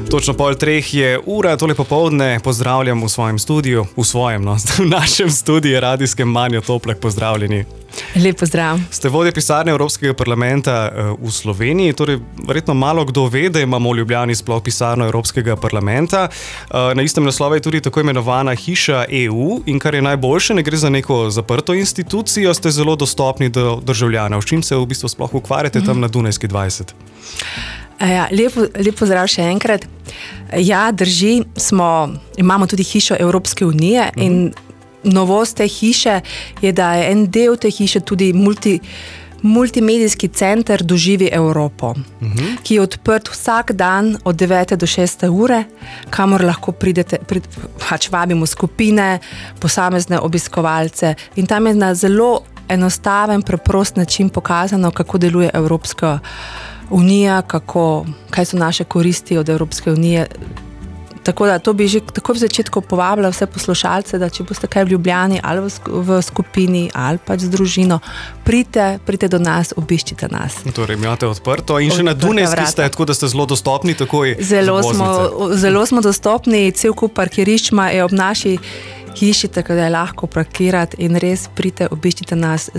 Točno 2:30 je ura, tole popoldne pozdravljam v svojem studiu, v našem studiu radijskem Manjo Toplak, pozdravljeni. Lep pozdrav. Ste vodja pisarne Evropskega parlamenta v Sloveniji, torej verjetno malo kdo ve, da imamo v Ljubljani sploh pisarno Evropskega parlamenta. Na istem naslovu je tudi tako imenovana hiša EU in kar je najboljše, ne gre za neko zaprto institucijo, ste zelo dostopni do državljanov. S čim se v bistvu sploh ukvarjate tam na Dunajski 20? Ja, lep pozdrav še enkrat. Ja, drži, imamo tudi hišo Evropske unije in novost te hiše je, da je en del te hiše tudi multimedijski center Doživi Evropo, ki je odprt vsak dan od 9. do 6. ure, kamor lahko pridete, vabimo skupine, posamezne obiskovalce in tam je na zelo enostaven, preprost način pokazano, kako deluje Evropska unija, kaj so naše koristi od Evropske unije. Tako da to bi že tako v začetku povabila vse poslušalce, da če boste kaj v Ljubljani ali v skupini ali pač z družino, pridite do nas, obiščite nas. Torej, imate odprto in še na Dunajski ste, tako da ste zelo dostopni takoj. Zelo smo dostopni, cel kup parkirišča je ob naši hiši, tako da je lahko parkirati in res pridite, obiščite nas.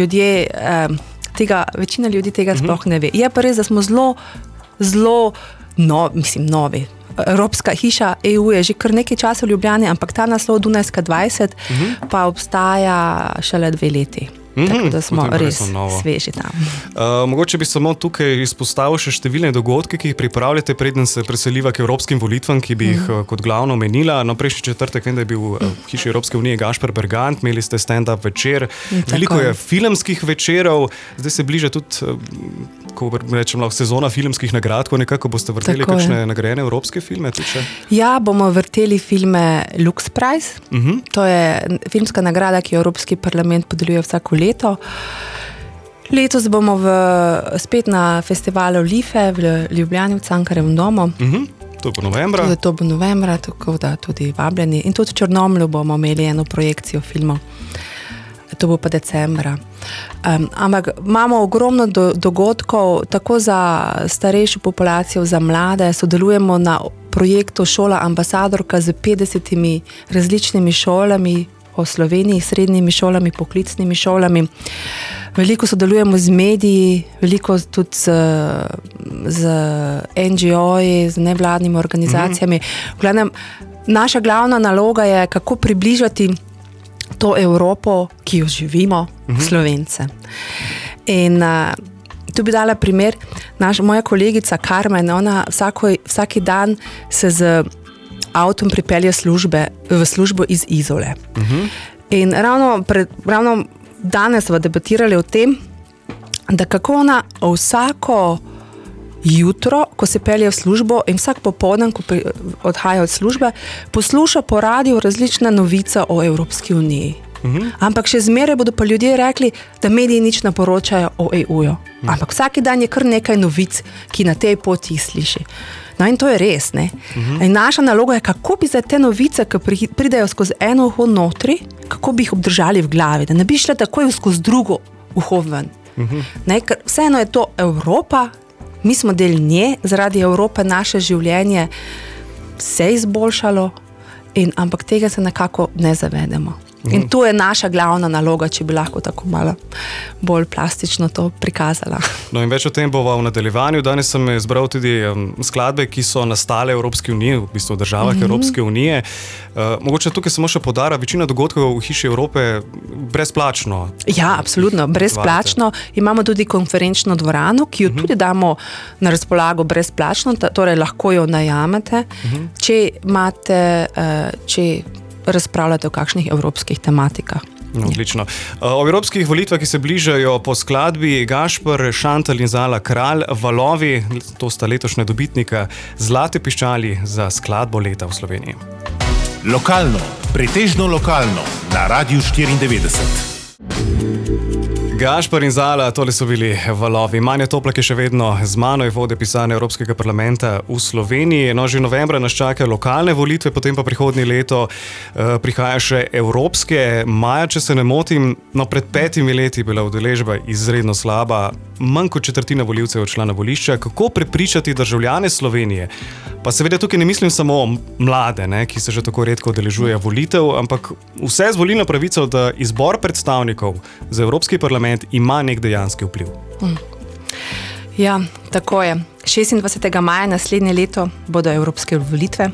Večina ljudi tega sploh ne ve. Je pa res, da smo zelo novi. Evropska hiša EU je že kar nekaj časa v Ljubljani, ampak ta naslov Dunajska 20 pa obstaja šele 2 leti. Tako da smo res sveži tam. Mogoče bi samo tukaj izpostavil še številne dogodke, ki jih pripravljate, preden se preseliva k evropskim volitvam, ki bi jih kot glavno omenila. Prejšnji četrtek vem, da je bil v hiši Evropske unije Gašper Bergant, imeli ste stand-up večer, veliko je filmskih večerov, zdaj se bliža tudi, ko rečem, sezona filmskih nagrad, ko nekako boste vrteli kakšne nagrajene evropske filme? Ja, bomo vrteli filme Lux Prize, to je filmska nagrada, ki jo Evropski parlament podeljuje vsako leto. Letos bomo spet na festivalu Life v Ljubljani v Cankarjevem domu. To bo novembra. To bo novembra, tako da tudi vabljeni. In tudi v Črnomlju bomo imeli eno projekcijo filmov. To bo pa decembra. Ampak imamo ogromno dogodkov, tako za starejšo populacijo, za mlade. Sodelujemo na projektu Šola ambasadorka z 50 različnimi šolami po Sloveniji, srednjimi šolami, poklicnimi šolami. Veliko sodelujemo z mediji, veliko tudi z NGO-ji, z nevladnimi organizacijami. V glavnem, naša glavna naloga je, kako približati to Evropo, ki jo živimo, Slovence. In tu bi dala primer, moja kolegica Carmen, ona vsaki dan se z avtom pripelje v službo iz Izole. In ravno danes smo debatirali o tem, da kako ona vsako jutro, ko se pelje v službo in vsak popoldan, ko odhaja od službe, posluša po radiju različne novice o Evropski uniji. Ampak še zmeraj bodo pa ljudje rekli, da mediji nič ne poročajo o EU-ju. Ampak vsaki dan je kar nekaj novic, ki na tej poti sliši. No in to je res, ne? In naša naloga je, kako bi za te novice, ki pridejo skozi eno uho notri, kako bi jih obdržali v glavi, da ne bi šle takoj skozi drugo uho ven. Ker vseeno je to Evropa, mi smo del nje, zaradi Evrope naše življenje se izboljšalo, ampak tega se nekako ne zavedemo. In to je naša glavna naloga, če bi lahko tako malo bolj plastično to prikazala. No in več o tem bova v nadaljevanju. Danes sem izbral tudi skladbe, ki so nastale v Evropski uniji, v bistvu v državah Evropske unije. Mogoče tukaj samo še podara, večina dogodkov v hiši Evrope brezplačno. Ja, absolutno, brezplačno. Imamo tudi konferenčno dvorano, ki jo tudi damo na razpolago brezplačno, torej lahko jo najamete, če razpravljate o kakšnih evropskih tematikah. Odlično. O evropskih volitvah, ki se bližajo po skladbi Gašper, Šantal in Zala Kralj, Valovi, to sta letošnja dobitnika Zlate piščali za skladbo leta v Sloveniji. Lokalno, pretežno lokalno, na Radiu 94. Gašper in Zala, tole so bili Valovi. Manja Toplak je še vedno z mano, je vodja pisarne Evropskega parlamenta v Sloveniji. No, že novembra nas čakajo lokalne volitve, potem pa prihodnje leto prihaja še evropske. Maja, če se ne motim, pred 5 leti je bila udeležba izredno slaba. Manj kot četrtina volivcev je odšla na volišča. Kako prepričati državljane Slovenije, Pa seveda tukaj ne mislim samo mlade, ne, ki se že tako redko udeležujejo volitev, ampak vse z volilno pravico, da izbor predstavnikov za Evropski parlament ima nek dejanski vpliv. Ja, tako je. 26. maja naslednje leto bodo evropske volitve.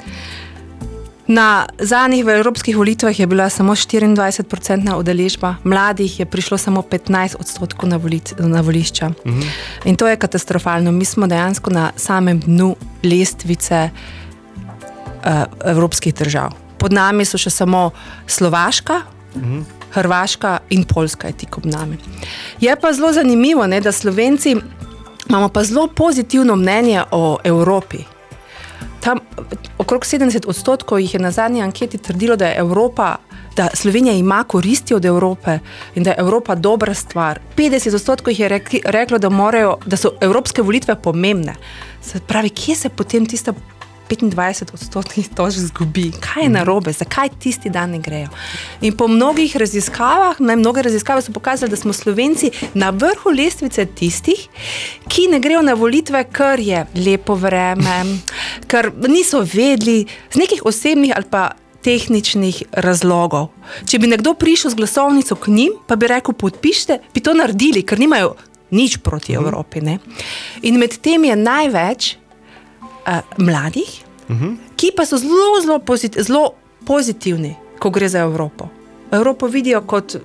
Na zadnjih v evropskih volitvah je bila samo 24% udeležba, mladih je prišlo samo 15% na volišča. In to je katastrofalno. Mi smo dejansko na samem dnu lestvice evropskih držav. Pod nami so še samo Slovaška, Hrvaška in Poljska je tik ob nami. Je pa zelo zanimivo, ne, da Slovenci imamo pa zelo pozitivno mnenje o Evropi. Tam okrog 70% jih je na zadnji anketi trdilo, da je Evropa, da Slovenija ima koristi od Evrope in da je Evropa dobra stvar. 50% jih je reklo, da so evropske volitve pomembne. Se pravi, kje se potem tista 25% točk zgubi? Kaj je narobe? Zakaj tisti dan ne grejo? In po mnoge raziskave so pokazali, da smo Slovenci na vrhu lestvice tistih, ki ne grejo na volitve, ker je lepo vreme, ker niso vedeli z nekih osebnih ali pa tehničnih razlogov. Če bi nekdo prišel z glasovnico k njim, pa bi rekel, podpišite, bi to naredili, ker nimajo nič proti Evropi. Ne? In med tem je največ mladih, ki pa so zelo pozitivni, ko gre za Evropo. Evropo vidijo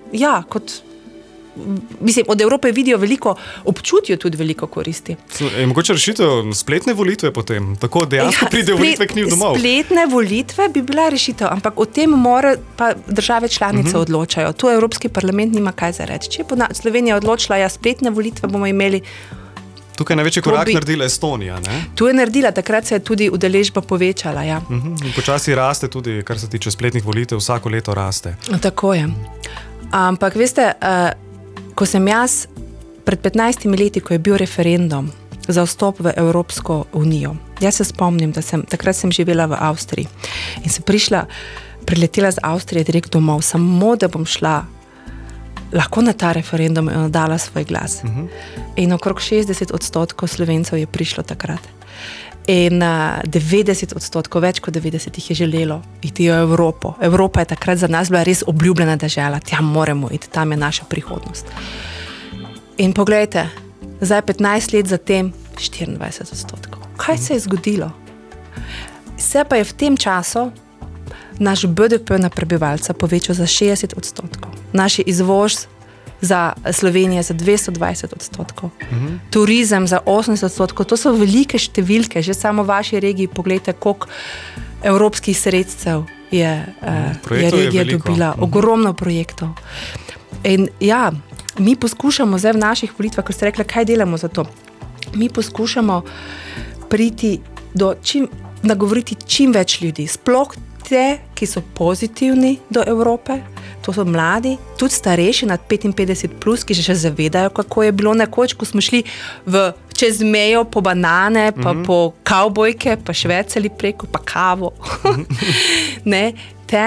od Evrope vidijo veliko, občutijo tudi veliko koristi. Je mogoče rešitev spletne volitve potem? Tako dejansko pride volitve k njim domov? Spletne volitve bi bila rešitev, ampak o tem mora pa države članice odločajo. Tu Evropski parlament nima kaj za reči. Če je Slovenija odločila, spletne volitve bomo imeli. Tukaj je največji korak naredila Estonija, ne? Tu je naredila, takrat se je tudi udeležba povečala, ja. In počasi raste tudi, kar se tiče spletnih volitev, vsako leto raste. Tako je. Ampak veste, ko sem jaz pred 15 leti, ko je bil referendum za vstop v Evropsko unijo, jaz se spomnim, da takrat sem živela v Avstriji in sem priletela z Avstrije direkt domov, samo da bom šla lahko na ta referendum in dala svoj glas. In okrog 60% Slovencev je prišlo takrat. In 90%, več kot 90% jih je želelo iti v Evropo. Evropa je takrat za nas bila res obljubljena dežela. Tja moramo iti, tam je naša prihodnost. In poglejte, zdaj 15 let zatem 24%. Kaj se je zgodilo? Se pa je v tem času naš BDP na prebivalca povečal za 60%. Naš izvoz za Slovenijo za 220%. Turizem za 80%. To so velike številke. Že samo v vaši regiji pogledajte, koliko evropskih sredstev je regija dobila. Ogromno projektov. In ja, mi poskušamo zdaj v naših volitvah, ko ste rekli, kaj delamo za to. Mi poskušamo priti nagovoriti čim več ljudi. Sploh te, ki so pozitivni do Evrope, to so mladi, tudi starejši nad 55+, ki še zavedajo, kako je bilo nekoč, ko smo šli čez mejo po banane, pa po kavbojke, pa švecali preko, pa kavo. Ne, te.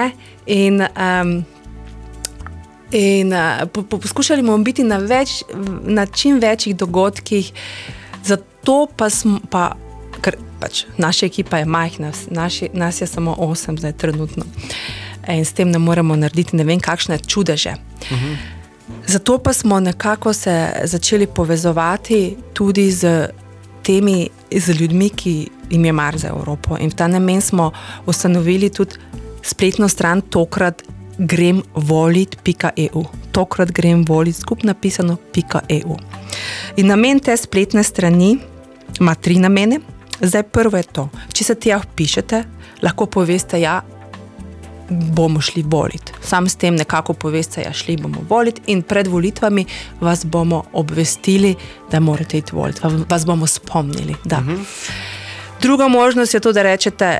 Poskušali bomo biti na čim večjih dogodkih, zato ker naša ekipa je majhna, nas je samo 8 zdaj trenutno. In s tem ne moremo narediti ne vem kakšne čudeže. Zato pa smo nekako se začeli povezovati tudi z ljudmi, ki jim je mar za Evropo. In v ta namen smo ustanovili tudi spletno stran tokrat gremvolit.eu. Tokrat gremvolit, skupaj napisano .eu. In namen te spletne strani ima 3 namene. Zdaj prvo je to, če se tja vpišete, lahko poveste, bomo šli volit. Sam s tem nekako poveste, šli bomo volit in pred volitvami vas bomo obvestili, da morate iti volit. Vas bomo spomnili, da. Druga možnost je to, da rečete,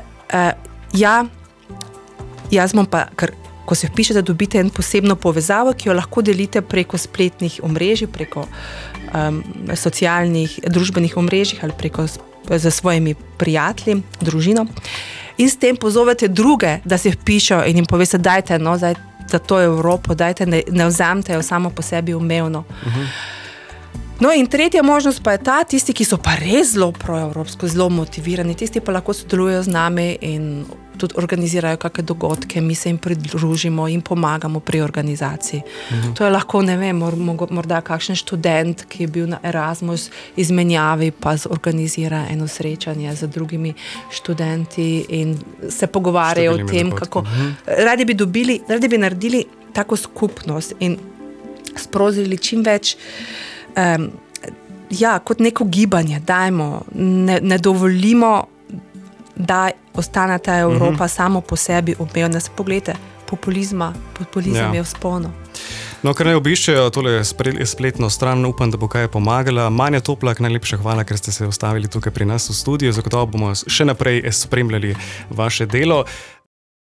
jaz bom pa, ker ko se vpišete, dobite en posebno povezavo, ki jo lahko delite preko spletnih omrežij, preko socialnih, družbenih omrežij ali preko za svojimi prijatelji, družino. In s tem pozovete druge, da se vpišajo in jim poveste, dajte za to Evropo, dajte, ne vzamete jo samo po sebi umevno. No in tretja možnost pa je ta, tisti, ki so pa res zelo proevropsko, zelo motivirani, tisti pa lahko sodelujejo z nami in tudi organizirajo kakšne dogodke, mi se jim pridružimo in pomagamo pri organizaciji. To je lahko, ne vem, morda kakšen študent, ki je bil na Erasmus izmenjavi, pa organizira eno srečanje z drugimi študenti in se pogovarjajo o tem, kako radi bi naredili tako skupnost in sprožili čim več kot neko gibanje, dajmo, ne dovolimo, da ostane ta Evropa samo po sebi umevna. Poglejte, populizem je v sponu. No, ker naj obiščejo tole spletno stran, upam, da bo kaj pomagala. Manja Toplak, najlepša hvala, ker ste se ustavili tukaj pri nas v studiu. Zagotovo bomo še naprej spremljali vaše delo.